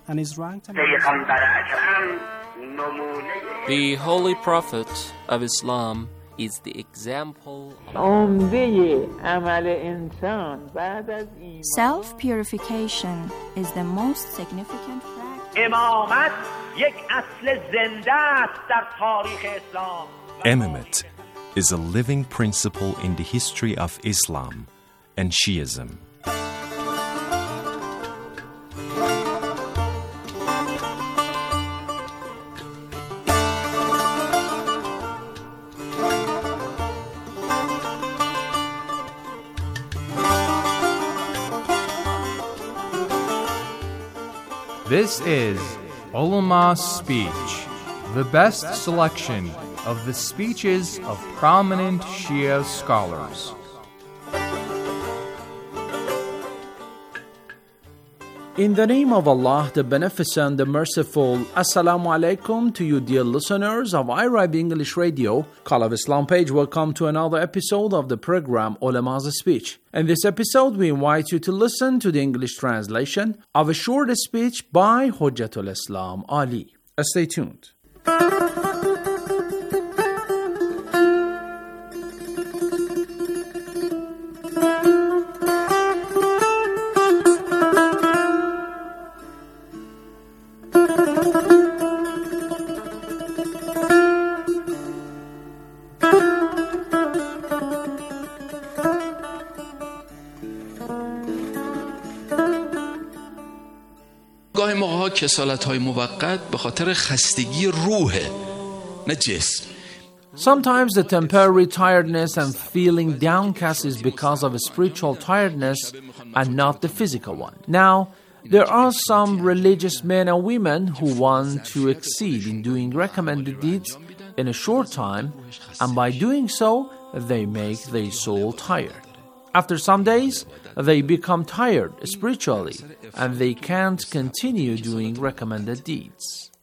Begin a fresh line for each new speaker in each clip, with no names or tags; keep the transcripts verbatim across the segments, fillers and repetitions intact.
and is ranked
The Holy Prophet of Islam is the example
Self-purification is the most significant practice.
Imamate is a living principle in the history of Islam and Shiism.
This is Ulama Speech, the best selection of the speeches of prominent Shia scholars.
In the name of Allah, the Beneficent, the Merciful, Assalamu alaikum to you dear listeners of I R I B English Radio, Call of Islam page. Welcome to another episode of the program Ulama's Speech. In this episode, we invite you to listen to the English translation of a short speech by Hujjatul Islam Ali. Stay tuned.
گاهی موقع‌ها کسالت‌های موقت به خاطر خستگی روحه نه جسم.
Sometimes the temporary tiredness and feeling downcast is because of a spiritual tiredness and not the physical one. Now, there are some religious men and women who want to exceed in doing recommended deeds in a short time, and by doing so, they make their soul tired. After some days, they become tired spiritually, and they can't continue doing recommended deeds.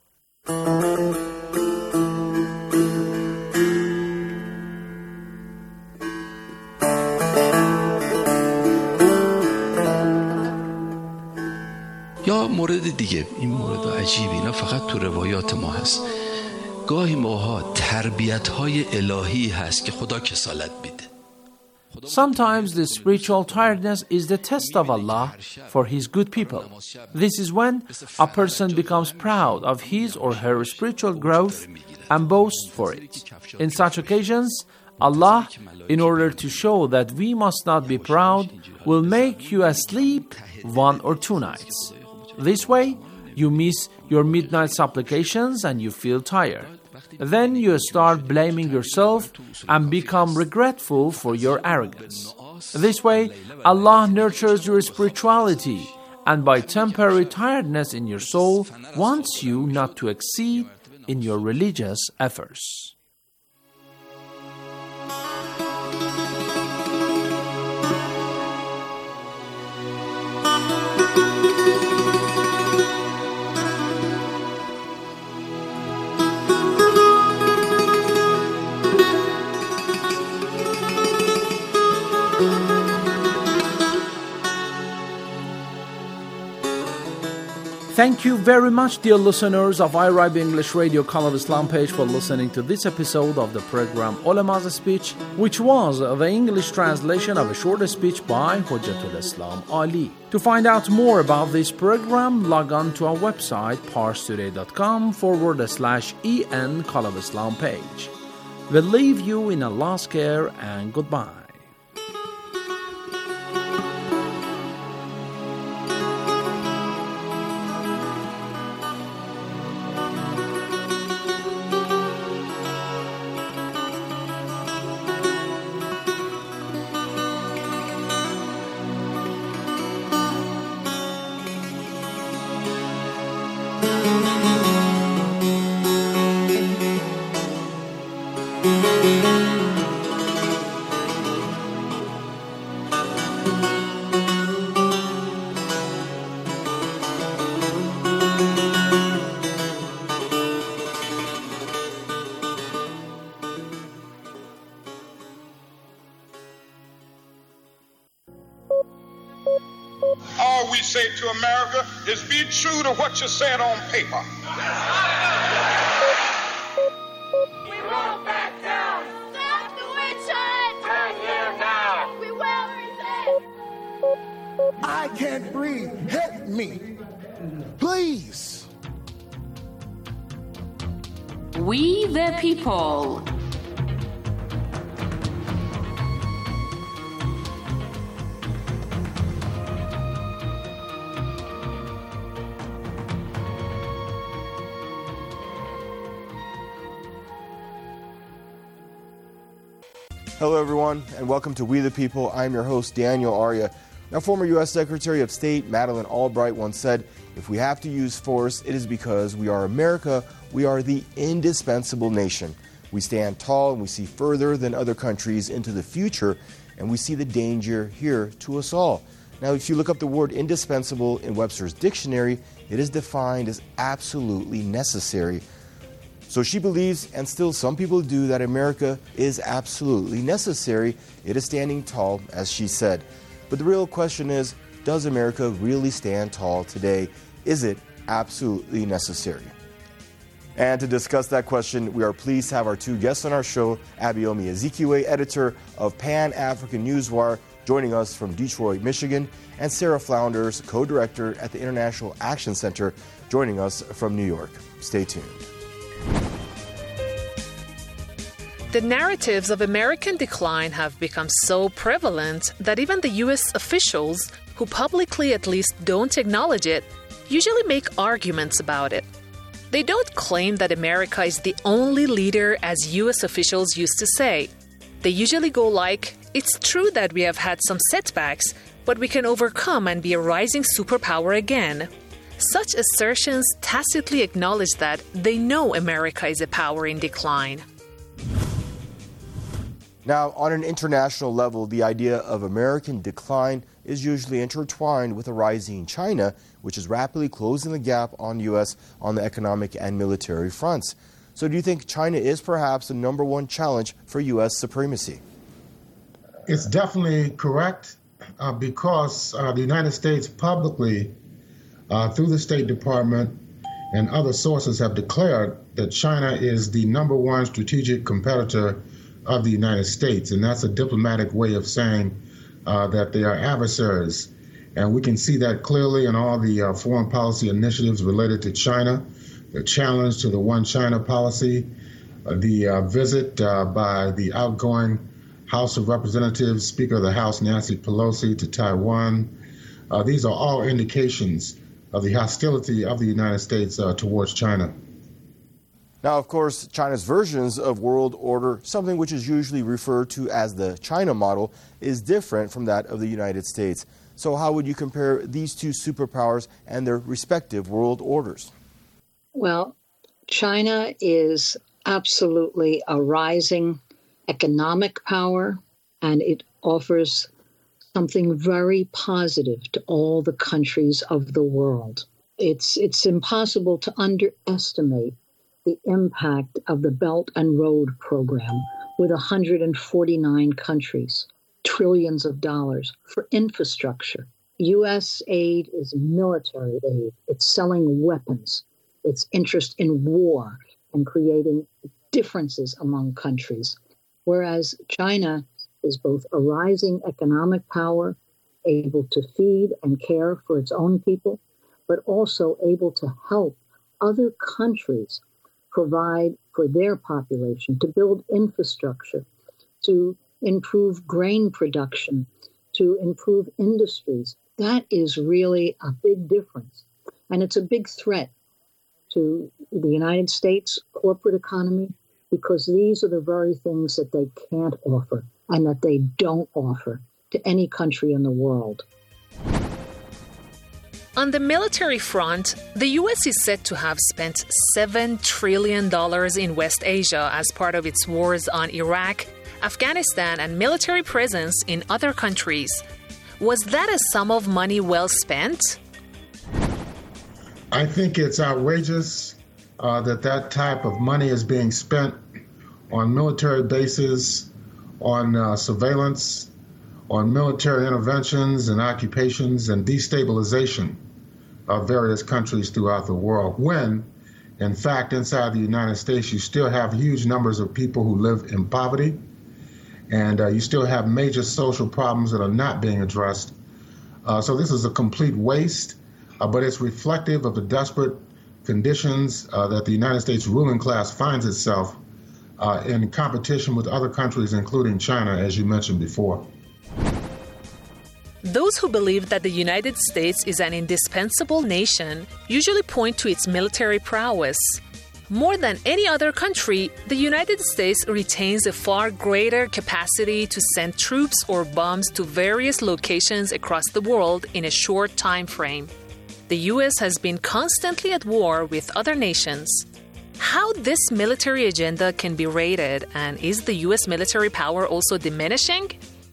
یا مورد دیگه، این مورد عجیبه، اینا فقط تو روایات ما هست. گاهی موقع‌ها تربیت‌های الهی هست که خدا کسالت میده.
Sometimes the spiritual tiredness is the test of Allah for His good people. This is when a person becomes proud of his or her spiritual growth and boasts for it. In such occasions, Allah, in order to show that we must not be proud, will make you asleep one or two nights. This way, you miss your midnight supplications and you feel tired. Then you start blaming yourself and become regretful for your arrogance. This way, Allah nurtures your spirituality, and by temporary tiredness in your soul, wants you not to exceed in your religious efforts. Thank you very much, dear listeners of I R I B English Radio Call of Islam page, for listening to this episode of the program Ulama's Speech, which was the English translation of a short speech by Hujjatul Islam Ali. To find out more about this program, log on to our website parstoday.com forward slash en Call of Islam page. We leave you in Allah's care and goodbye.
All we say to America is be
true to what you said on paper.
We won't back down. Stop the witch hunt. Turn here now. We will resist.
I can't breathe. Help me. Please.
We the people.
Hello, everyone, and welcome to We the People. I'm your host, Daniel Arya. Now, former U S Secretary of State Madeleine Albright once said, if we have to use force, it is because we are America. We are the indispensable nation. We stand tall and we see further than other countries into the future, and we see the danger here to us all. Now, if you look up the word indispensable in Webster's dictionary, it is defined as absolutely necessary. So she believes, and still some people do, that America is absolutely necessary. It is standing tall, as she said. But the real question is, does America really stand tall today? Is it absolutely necessary? And to discuss that question, we are pleased to have our two guests on our show, Abayomi Azikiwe, editor of Pan-African Newswire, joining us from Detroit, Michigan, and Sarah Flounders, co-director at the International Action Center, joining us from New York. Stay tuned.
The narratives of American decline have become so prevalent that even the U S officials, who publicly at least don't acknowledge it, usually make arguments about it. They don't claim that America is the only leader, as U S officials used to say. They usually go like, it's true that we have had some setbacks, but we can overcome and be a rising superpower again. Such assertions tacitly acknowledge that they know America is a power in decline.
Now, on an international level, the idea of American decline is usually intertwined with a rising China, which is rapidly closing the gap on the U S on the economic and military fronts. So do you think China is perhaps the number one challenge for U S supremacy?
It's definitely correct uh, because uh, the United States publicly, uh, through the State Department and other sources, have declared that China is the number one strategic competitor of the United States, and that's a diplomatic way of saying uh, that they are adversaries. And we can see that clearly in all the uh, foreign policy initiatives related to China, the challenge to the One China policy, uh, the uh, visit uh, by the outgoing House of Representatives, Speaker of the House Nancy Pelosi, to Taiwan. Uh, these are all indications of the hostility of the United States uh, towards China.
Now, of course, China's versions of world order, something which is usually referred to as the China model, is different from that of the United States. So how would you compare these two superpowers and their respective world orders?
Well, China is absolutely a rising economic power, and it offers something very positive to all the countries of the world. It's, it's impossible to underestimate the impact of the Belt and Road program with one hundred forty-nine countries, trillions of dollars for infrastructure. U S aid is military aid. It's selling weapons. It's interest in war and creating differences among countries. Whereas China is both a rising economic power, able to feed and care for its own people, but also able to help other countries provide for their population, to build infrastructure, to improve grain production, to improve industries. That is really a big difference. And it's a big threat to the United States corporate economy, because these are the very things that they can't offer and that they don't offer to any country in the world.
On the military front, the U S is said to have spent seven trillion dollars in West Asia as part of its wars on Iraq, Afghanistan, and military presence in other countries. Was that a sum of money well spent?
I think it's outrageous uh, that that type of money is being spent on military bases, on uh, surveillance, on military interventions and occupations and destabilization. uh, various countries throughout the world, when, in fact, inside the United States, you still have huge numbers of people who live in poverty, and uh, you still have major social problems that are not being addressed. Uh, so this is a complete waste, uh, but it's reflective of the desperate conditions uh, that the United States ruling class finds itself uh, in competition with other countries, including China, as you mentioned before.
Those who believe that the United States is an indispensable nation usually point to its military prowess. More than any other country, the United States retains a far greater capacity to send troops or bombs to various locations across the world in a short time frame. The U S has been constantly at war with other nations. How this military agenda can be rated, and is the U S military power also diminishing?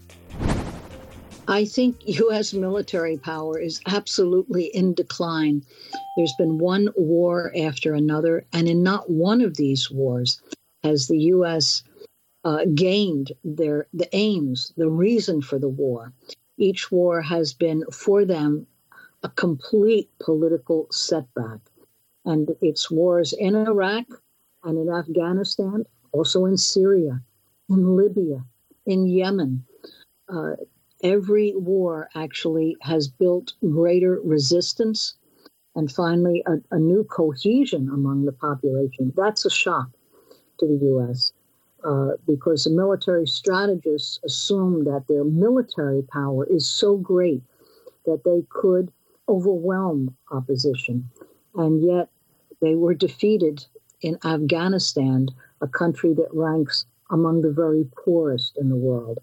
I think U S military power is absolutely in decline. There's been one war after another, and in not one of these wars has the U S uh, gained their the aims, the reason for the war. Each war has been, for them, a complete political setback. And it's wars in Iraq and in Afghanistan, also in Syria, in Libya, in Yemen. Uh, Every war actually has built greater resistance and finally a, a new cohesion among the population. That's a shock to the U S uh, because the military strategists assume that their military power is so great that they could overwhelm opposition. And yet they were defeated in Afghanistan, a country that ranks among the very poorest in the world.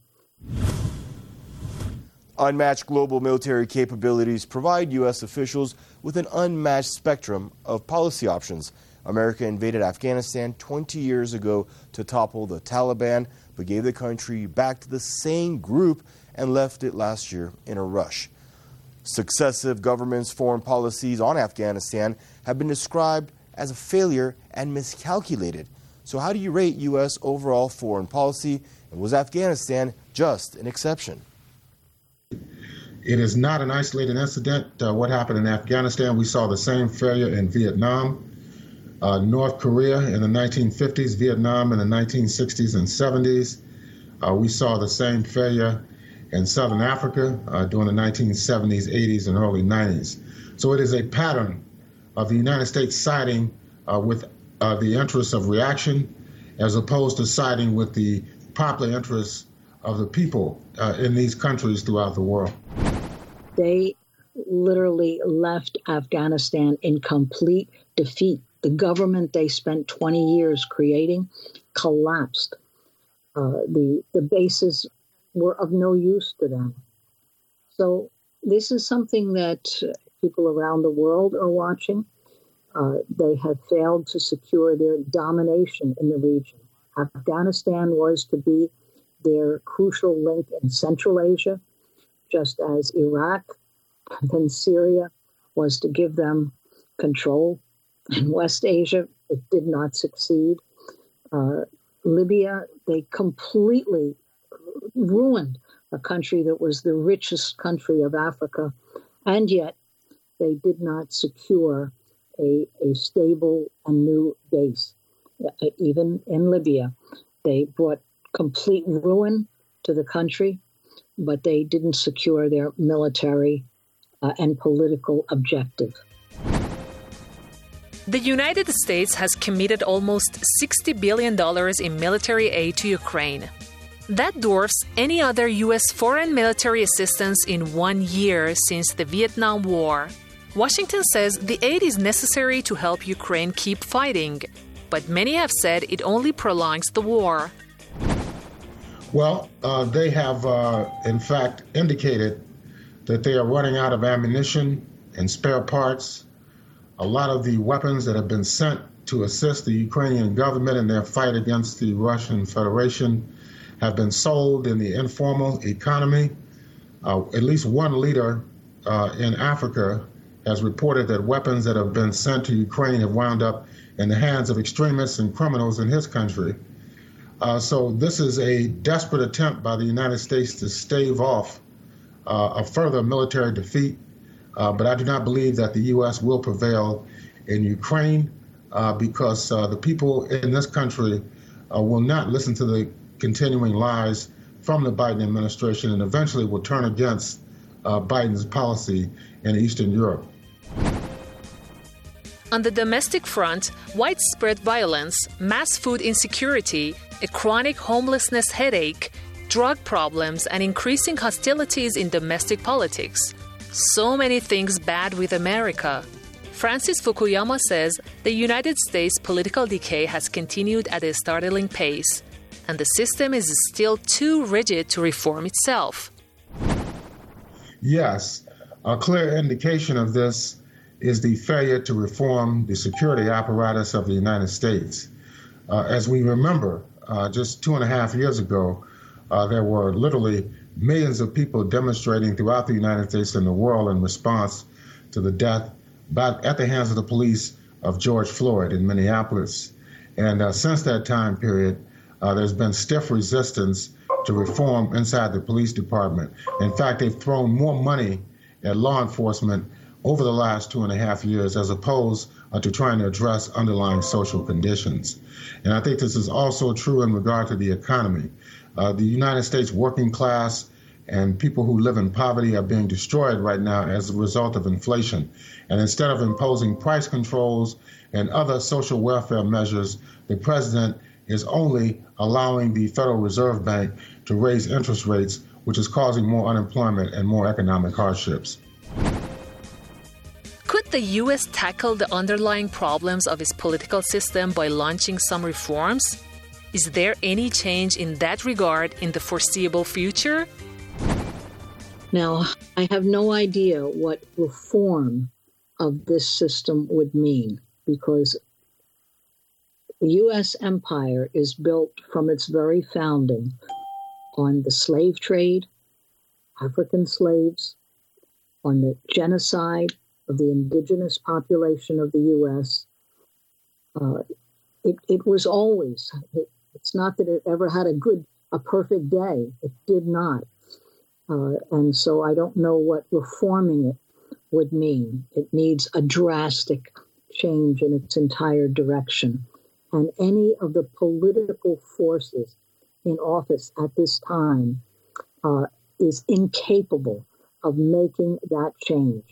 Unmatched global military capabilities provide U S officials with an unmatched spectrum of policy options. America invaded Afghanistan twenty years ago to topple the Taliban, but gave the country back to the same group and left it last year in a rush. Successive governments' foreign policies on Afghanistan have been described as a failure and miscalculated. So how do you rate U S overall foreign policy, and was Afghanistan just an exception?
It is not an isolated incident. Uh, what happened in Afghanistan, we saw the same failure in Vietnam, uh, North Korea in the nineteen fifties, Vietnam in the nineteen sixties and seventies. Uh, we saw the same failure in Southern Africa uh, during the nineteen seventies, eighties, and early nineties. So it is a pattern of the United States siding uh, with uh, the interests of reaction as opposed to siding with the popular interests of the people uh, in these countries throughout the world.
They literally left Afghanistan in complete defeat. The government they spent twenty years creating collapsed. Uh, the, the bases were of no use to them. So this is something that people around the world are watching. Uh, they have failed to secure their domination in the region. Afghanistan was to be their crucial link in Central Asia, just as Iraq and then Syria was to give them control. In West Asia, it did not succeed. Uh, Libya, they completely ruined a country that was the richest country of Africa, and yet they did not secure a, a stable and new base. Even in Libya, they brought complete ruin to the country, but they didn't secure their military uh, and political objective.
The United States has committed almost sixty billion dollars in military aid to Ukraine. That dwarfs any other U S foreign military assistance in one year since the Vietnam War. Washington says the aid is necessary to help Ukraine keep fighting, but many have said it only prolongs the war.
Well, uh, they have, uh, in fact, indicated that they are running out of ammunition and spare parts. A lot of the weapons that have been sent to assist the Ukrainian government in their fight against the Russian Federation have been sold in the informal economy. Uh, at least one leader uh, in Africa has reported that weapons that have been sent to Ukraine have wound up in the hands of extremists and criminals in his country. Uh, so this is a desperate attempt by the United States to stave off uh, a further military defeat. Uh, but I do not believe that the U S will prevail in Ukraine uh, because uh, the people in this country uh, will not listen to the continuing lies from the Biden administration and eventually will turn against uh, Biden's policy in Eastern Europe.
On the domestic front, widespread violence, mass food insecurity, a chronic homelessness headache, drug problems, and increasing hostilities in domestic politics. So many things bad with America. Francis Fukuyama says the United States political decay has continued at a startling pace, and the system is still too rigid to reform itself.
Yes, a clear indication of this is the failure to reform the security apparatus of the United States. Uh, as we remember, uh, just two and a half years ago, uh, there were literally millions of people demonstrating throughout the United States and the world in response to the death by, at the hands of the police of George Floyd in Minneapolis. And uh, since that time period, uh, there's been stiff resistance to reform inside the police department. In fact, they've thrown more money at law enforcement over the last two and a half years as opposed uh, to trying to address underlying social conditions. And I think this is also true in regard to the economy. Uh, the United States working class and people who live in poverty are being destroyed right now as a result of inflation. And instead of imposing price controls and other social welfare measures, the president is only allowing the Federal Reserve Bank to raise interest rates, which is causing more unemployment and more economic hardships.
Could the U S tackle the underlying problems of its political system by launching some reforms? Is there any change in that regard in the foreseeable future?
Now, I have no idea what reform of this system would mean, because the U S empire is built from its very founding on the slave trade, African slaves, on the genocide of the indigenous population of the U S. Uh, it, it was always, it, it's not that it ever had a good, a perfect day. It did not. Uh, and so I don't know what reforming it would mean. It needs a drastic change in its entire direction. And any of the political forces in office at this time uh, is incapable of making that change.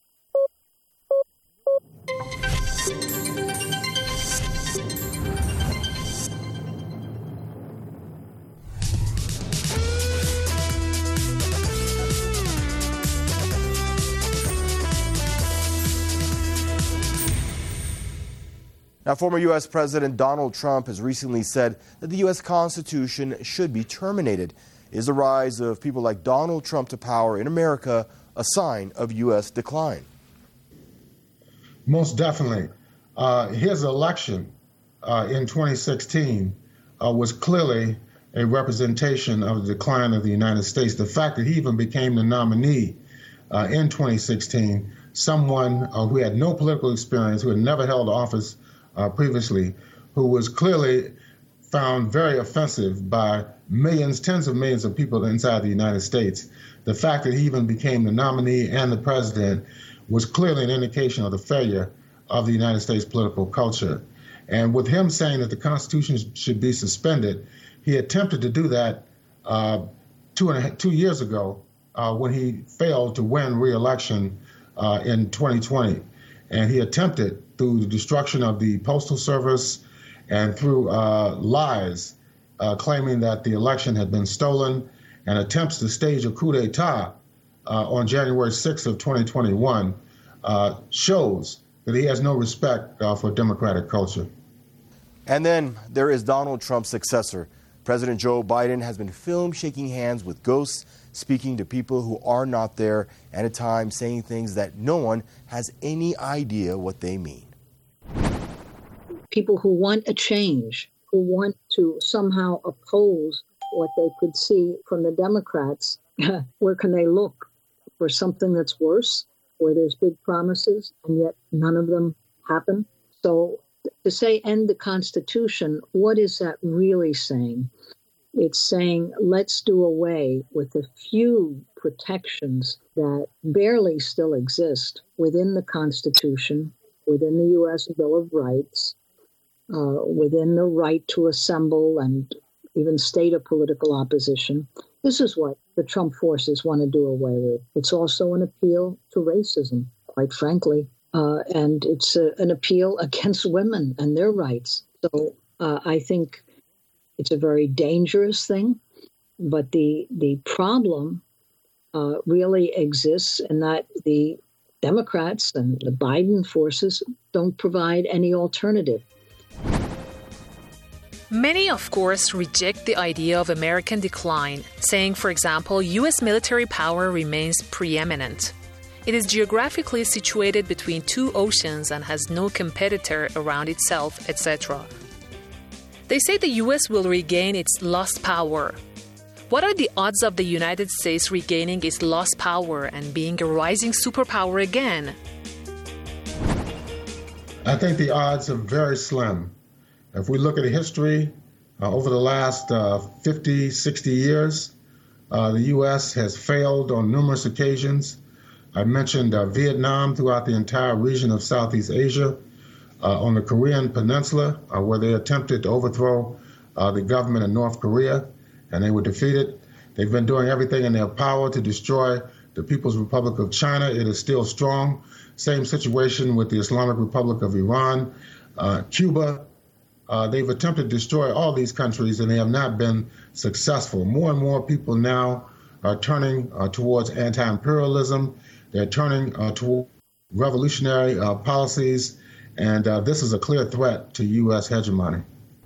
Now, former U S President Donald Trump has recently said that the U S Constitution should be terminated. Is the rise of people like Donald Trump to power in America a sign of U S decline?
Most definitely. Uh, his election uh, in twenty sixteen uh, was clearly a representation of the decline of the United States. The fact that he even became the nominee uh, in twenty sixteen, someone uh, who had no political experience, who had never held office Uh, previously, who was clearly found very offensive by millions, tens of millions of people inside the United States. The fact that he even became the nominee and the president was clearly an indication of the failure of the United States political culture. And with him saying that the Constitution should be suspended, he attempted to do that uh, two, and a, two years ago uh, when he failed to win re-election uh, in twenty twenty. And he attempted through the destruction of the Postal Service and through uh, lies, uh, claiming that the election had been stolen, and attempts to stage a coup d'etat uh, on January sixth of twenty twenty-one, uh, shows that he has no respect uh, for democratic culture.
And then there is Donald Trump's successor. President Joe Biden has been filmed shaking hands with ghosts, speaking to people who are not there, and at times saying things that no one has any idea what they mean.
People who want a change, who want to somehow oppose what they could see from the Democrats, where can they look for something that's worse, where there's big promises and yet none of them happen? So to say end the Constitution, what is that really saying? It's saying let's do away with the few protections that barely still exist within the Constitution, within the U S Bill of Rights, uh, within the right to assemble and even state a political opposition. This is what the Trump forces want to do away with. It's also an appeal to racism, quite frankly, uh, and it's a, an appeal against women and their rights. So uh, I think it's a very dangerous thing, but the the problem uh, really exists in that the Democrats and the Biden forces don't provide any alternative.
Many, of course, reject the idea of American decline, saying, for example, U S military power remains preeminent. It is geographically situated between two oceans and has no competitor around itself, et cetera. They say the U S will regain its lost power. What are the odds of the United States regaining its lost power and being a rising superpower again?
I think the odds are very slim. If we look at history, uh, over the last uh, fifty, sixty years, uh, the U S has failed on numerous occasions. I mentioned uh, Vietnam throughout the entire region of Southeast Asia, uh, on the Korean Peninsula, uh, where they attempted to overthrow uh, the government in North Korea, and they were defeated. They've been doing everything in their power to destroy the People's Republic of China. It is still strong. Same situation with the Islamic Republic of Iran, uh, Cuba. Uh, they've attempted to destroy all these countries, and they have not been successful. More and more people now are turning uh, towards anti-imperialism. They're turning uh, toward revolutionary uh, policies, and uh, this is a clear threat to U S hegemony.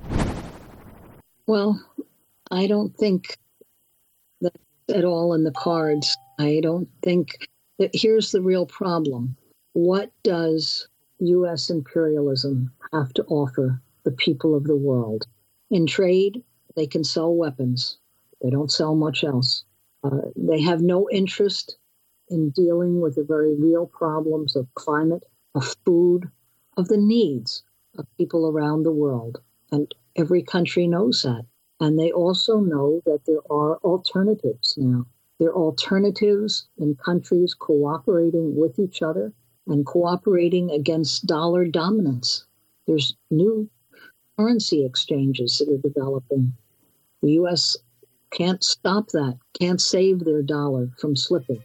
Well, I don't think that's at all in the cards. I don't think that. Here's the real problem. What does U S imperialism have to offer the people of the world? In trade, they can sell weapons. They don't sell much else. Uh, they have no interest in dealing with the very real problems of climate, of food, of the needs of people around the world. And every country knows that. And they also know that there are alternatives now. There are alternatives in countries cooperating with each other and cooperating against dollar dominance. There's new currency exchanges that are developing. The U S can't stop that, can't save their dollar from slipping.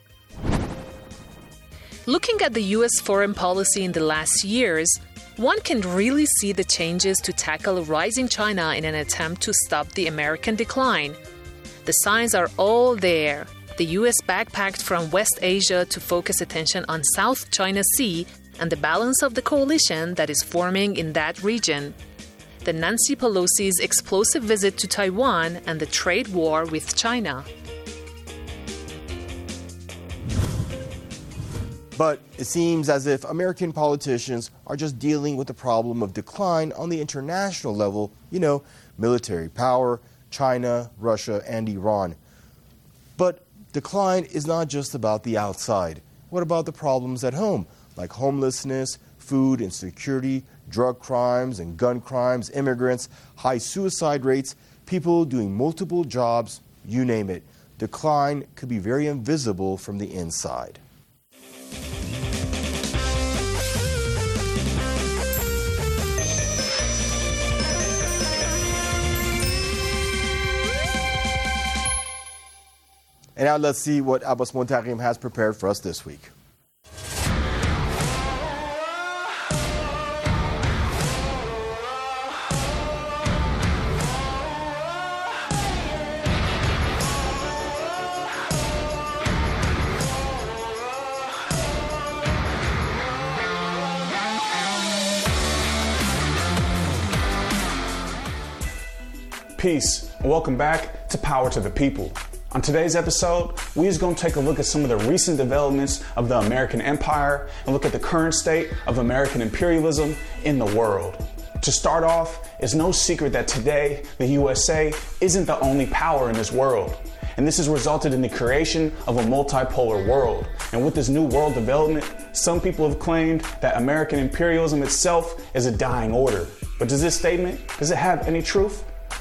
Looking at the U S foreign policy in the last years, one can really see the changes to tackle rising China in an attempt to stop the American decline. The signs are all there. The U S backpacked from West Asia to focus attention on South China Sea and the balance of the coalition that is forming in that region. The Nancy Pelosi's explosive visit to Taiwan and the trade war with China.
But it seems as if American politicians are just dealing with the problem of decline on the international level, you know, military power, China, Russia, and Iran. But decline is not just about the outside. What about the problems at home, like homelessness, food insecurity, drug crimes and gun crimes, immigrants, high suicide rates, people doing multiple jobs, you name it. Decline could be very invisible from the inside. And now let's see what Abbas Montaqim has prepared for us this week.
Peace, and welcome back to Power to the People. On today's episode, we're just going to take a look at some of the recent developments of the American empire and look at the current state of American imperialism in the world. To start off, it's no secret that today the U S A isn't the only power in this world. And this has resulted in the creation of a multipolar world. And with this new world development, some people have claimed that American imperialism itself is a dying order. But does this statement, does it have any truth?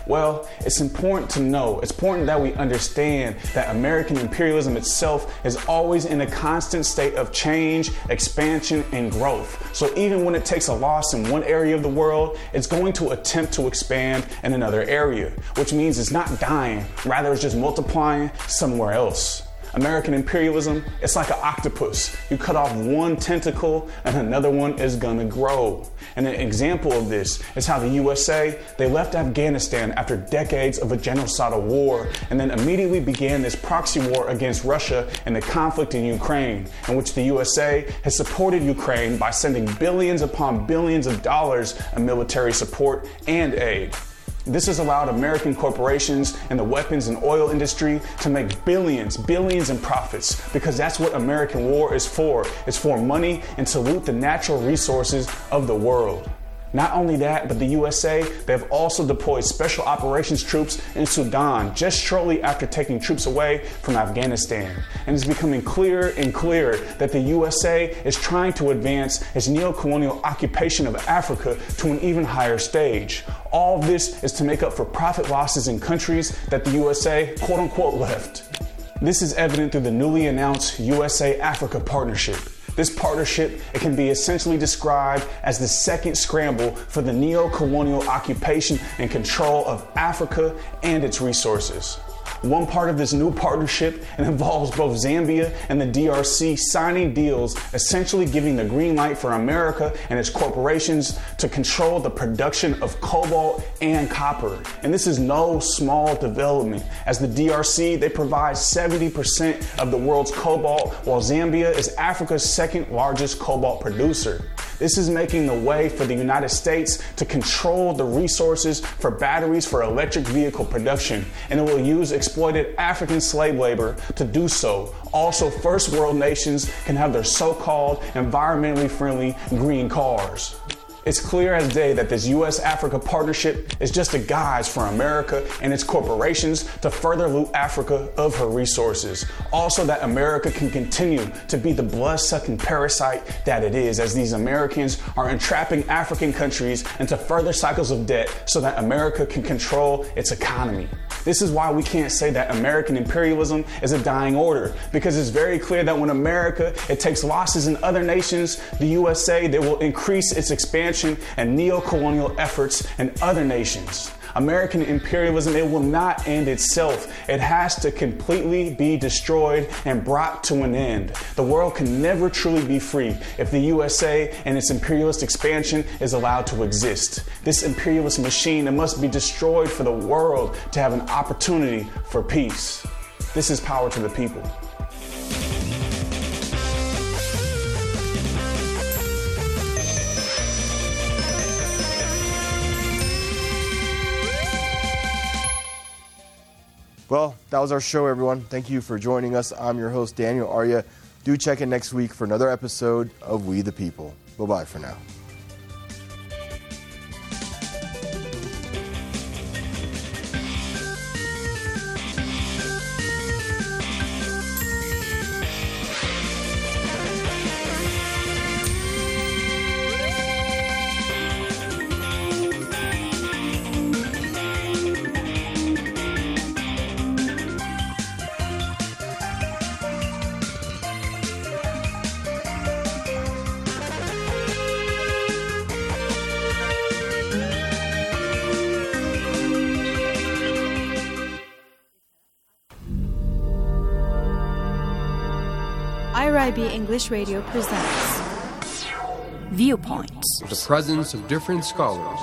Well, it's important to know, it's important that we understand that American imperialism itself is always in a constant state of change, expansion, and growth. So even when it takes a loss in one area of the world, it's going to attempt to expand in another area, which means it's not dying, rather it's just multiplying somewhere else. American imperialism, it's like an octopus. You cut off one tentacle and another one is gonna grow. And an example of this is how the U S A, they left Afghanistan after decades of a genocidal war and then immediately began this proxy war against Russia and the conflict in Ukraine, in which the U S A has supported Ukraine by sending billions upon billions of dollars in military support and aid. This has allowed American corporations in the weapons and oil industry to make billions, billions in profits, because that's what American war is for. It's for money and to loot the natural resources of the world. Not only that, but the U S A, they've also deployed special operations troops in Sudan just shortly after taking troops away from Afghanistan. And it's becoming clearer and clearer that the U S A is trying to advance its neo-colonial occupation of Africa to an even higher stage. All of this is to make up for profit losses in countries that the U S A, quote unquote, left. This is evident through the newly announced U S A-Africa partnership. This partnership, it can be essentially described as the second scramble for the neo-colonial occupation and control of Africa and its resources. One part of this new partnership, it involves both Zambia and the D R C signing deals, essentially giving the green light for America and its corporations to control the production of cobalt and copper. And this is no small development, as the D R C, they provide seventy percent of the world's cobalt, while Zambia is Africa's second largest cobalt producer. This is making the way for the United States to control the resources for batteries for electric vehicle production, and it will use exploited African slave labor to do so. Also, first world nations can have their so-called environmentally friendly green cars. It's clear as day that this U S Africa partnership is just a guise for America and its corporations to further loot Africa of her resources. Also, that America can continue to be the blood-sucking parasite that it is, as these Americans are entrapping African countries into further cycles of debt so that America can control its economy. This is why we can't say that American imperialism is a dying order, because it's very clear that when America, it takes losses in other nations, the U S A, they will increase its expansion and neo-colonial efforts in other nations. American imperialism, it will not end itself. It has to completely be destroyed and brought to an end. The world can never truly be free if the U S A and its imperialist expansion is allowed to exist. This imperialist machine, it must be destroyed for the world to have an opportunity for peace. This is Power to the People.
Well, that was our show, everyone. Thank you for joining us. I'm your host, Daniel Arya. Do check in next week for another episode of We the People. Bye-bye for now.
I R I B English Radio presents Viewpoints.
The presence of different scholars.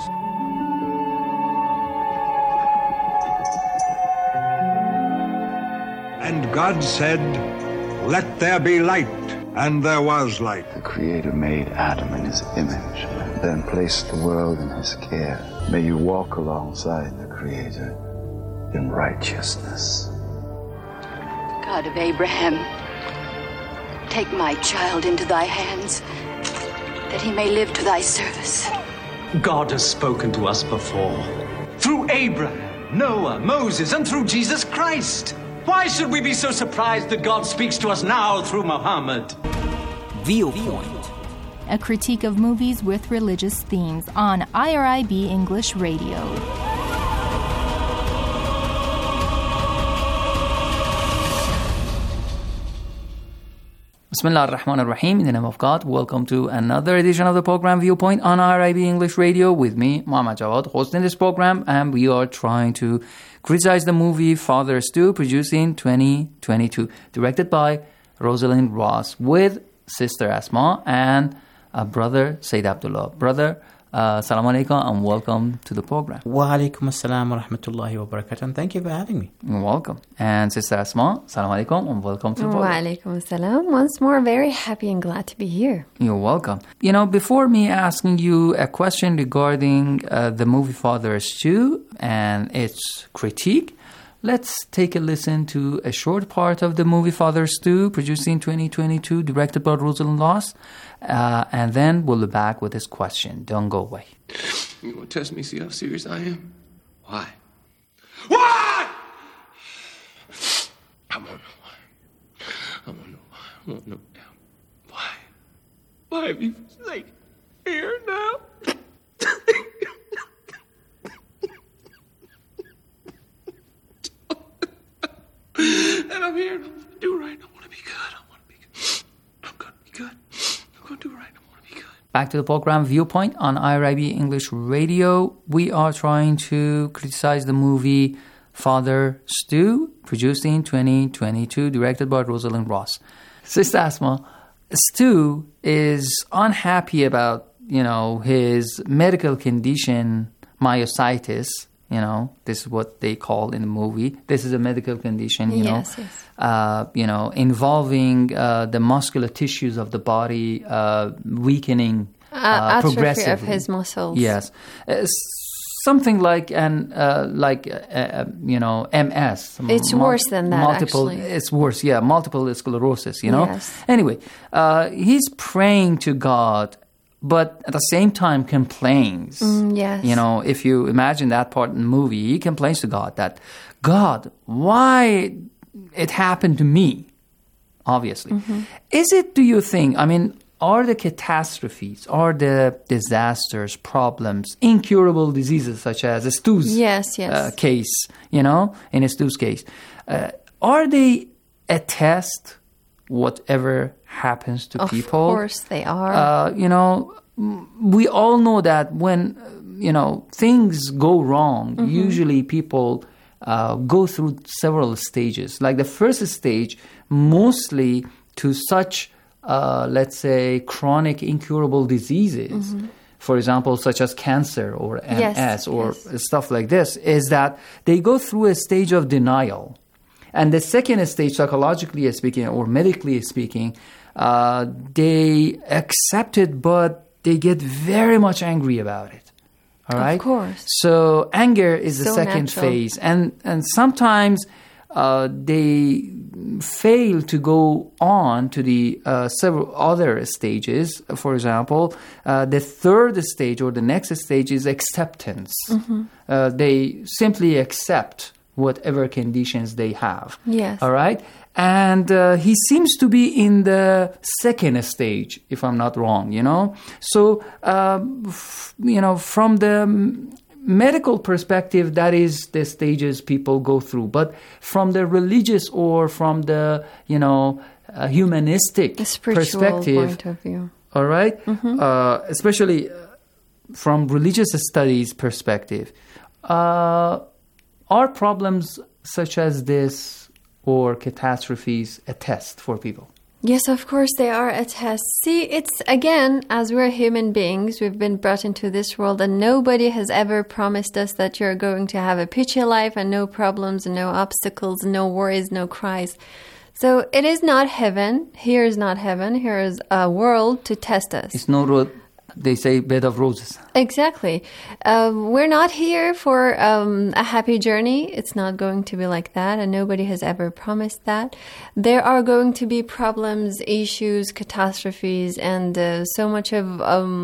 And God said, "Let there be light," and there was light.
The Creator made Adam in his image, then placed the world in his care. May you walk alongside the Creator in righteousness.
God of Abraham, take my child into thy hands, that he may live to thy service.
God has spoken to us before, through Abraham, Noah, Moses, and through Jesus Christ. Why should we be so surprised that God speaks to us now through Muhammad?
Viewpoint, a critique of movies with religious themes on I R I B English Radio.
Bismillah ar-Rahman ar-Rahim, in the name of God. Welcome to another edition of the program Viewpoint on I R I B English Radio with me, Muhammad Jawad, hosting this program, and we are trying to criticize the movie Father Stu, produced in twenty twenty-two, directed by Rosalind Ross, with Sister Asma and uh, brother Sayyid Abdullah. Brother, uh, Assalamu alaikum and welcome to the program.
Wa alaikum assalam wa rahmatullahi wa barakatuh, and thank you for having me.
You're welcome. And Sister Asma, Assalamu alaikum and welcome to the program.
Wa alaikum assalam. Once more, very happy and glad to be here.
You're welcome. You know, before me asking you a question regarding uh, the movie Father Stu and its critique, let's take a listen to a short part of the movie Father Stu, produced in twenty twenty-two, directed by Rosalind Ross, uh, and then we'll be back with this question. Don't go away.
You want to test me, see how serious I am? Why? Why? I want to know why. I want to know why. I want to know now. Why? Why have you like here now? And I'm here and I want to do right. I want to be good. I want to be good. I'm going to be good. I'm going to do right. I want to be good.
Back to the program Viewpoint on I R I B English Radio. We are trying to criticize the movie Father Stu, produced in twenty twenty-two, directed by Rosalind Ross. Sister Asma, Stu is unhappy about, you know, his medical condition, myositis. You know, this is what they call in the movie. This is a medical condition, you
yes,
know,
yes.
Uh, you know, involving uh, the muscular tissues of the body uh, weakening
uh,
uh,
atrophy
progressively.
of his muscles.
Yes, uh, something like an uh, like uh, uh, you know M S.
It's Mul- worse than that.
Multiple.
Actually.
It's worse. Yeah, multiple sclerosis. You know.
Yes.
Anyway, uh, he's praying to God, but at the same time complains.
Mm, yes.
You know, if you imagine that part in the movie, he complains to God that, God, why it happened to me? Obviously.
Mm-hmm.
Is it, do you think, I mean, are the catastrophes, are the disasters, problems, incurable diseases such as Stu's
yes, yes.
uh, case, you know, in Stu's case, uh, are they a test, whatever happens to
of
people?
Of course they are.
Uh, you know, we all know that when, you know, things go wrong,
mm-hmm.
usually people uh, go through several stages. Like the first stage, mostly to such, uh, let's say, chronic incurable diseases, mm-hmm. for example, such as cancer or M S
yes,
or
yes.
stuff like this, is that they go through a stage of denial. And the second stage, psychologically speaking or medically speaking, uh, they accept it, but they get very much angry about it. All right?
Of course.
So anger is the
so
second
natural.
phase. And, and sometimes uh, they fail to go on to the uh, several other stages. For example, uh, the third stage or the next stage is acceptance.
Mm-hmm.
Uh, they simply accept whatever conditions they have.
Yes.
All right? And uh, he seems to be in the second stage, if I'm not wrong, you know? So, um, f- you know, from the medical perspective, that is the stages people go through. But from the religious or from the, you know, uh, humanistic
the spiritual
perspective,
point of view.
All right?
Mm-hmm.
Uh, especially from religious studies perspective, uh, are problems such as this or catastrophes a test for people?
Yes, of course they are a test. See, it's, again, as we're human beings, we've been brought into this world and nobody has ever promised us that you're going to have a peachy life and no problems and no obstacles, no worries, no cries. So it is not heaven. Here is not heaven. Here is a world to test us.
It's no road. They say bed of roses.
Exactly. Uh, we're not here for um, a happy journey. It's not going to be like that, and nobody has ever promised that. There are going to be problems, issues, catastrophes, and uh, so much of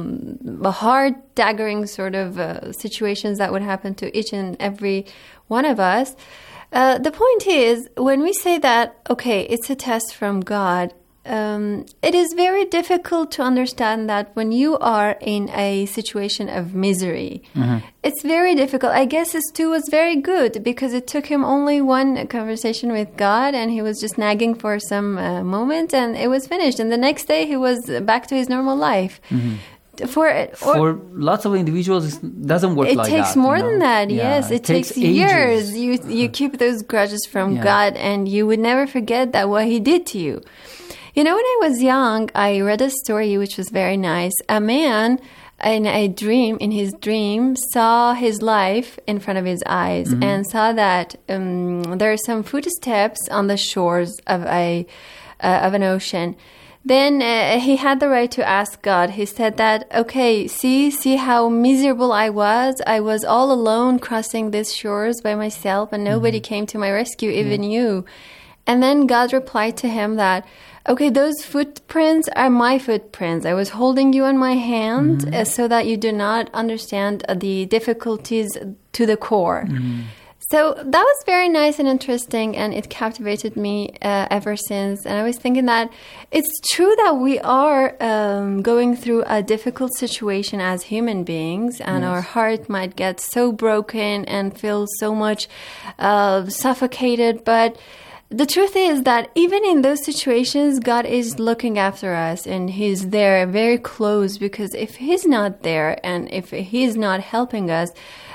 um, hard, daggering sort of uh, situations that would happen to each and every one of us. Uh, the point is, when we say that, okay, it's a test from God, um, it is very difficult to understand that when you are in a situation of misery. Mm-hmm. It's very difficult. I guess Stu was very good because it took him only one conversation with God, and he was just nagging for some uh, moment, and it was finished. And the next day, he was back to his normal life. Mm-hmm. For or,
for lots of individuals, it doesn't work like that.
It takes more
you know?
than that.
Yeah,
yes, it,
it takes,
takes years. You you keep those grudges from yeah. God, and you would never forget that what He did to you. You know, when I was young, I read a story which was very nice. A man in a dream, in his dream, saw his life in front of his eyes mm-hmm. and saw that um, there are some footsteps on the shores of a uh, of an ocean. Then uh, he had the right to ask God. He said that, okay, see, see how miserable I was. I was all alone crossing these shores by myself, and nobody mm-hmm. came to my rescue, even mm-hmm. you. And then God replied to him that, okay, those footprints are my footprints. I was holding you in my hand mm-hmm. uh, so that you do not understand uh, the difficulties to the core. Mm-hmm. So that was very nice and interesting, and it captivated me uh, ever since. And I was thinking that it's true that we are um, going through a difficult situation as human beings, and yes. our heart might get so broken and feel so much uh, suffocated. But the truth is that even in those situations, God is looking after us, and He's there very close, because if He's not there and if He's not helping us,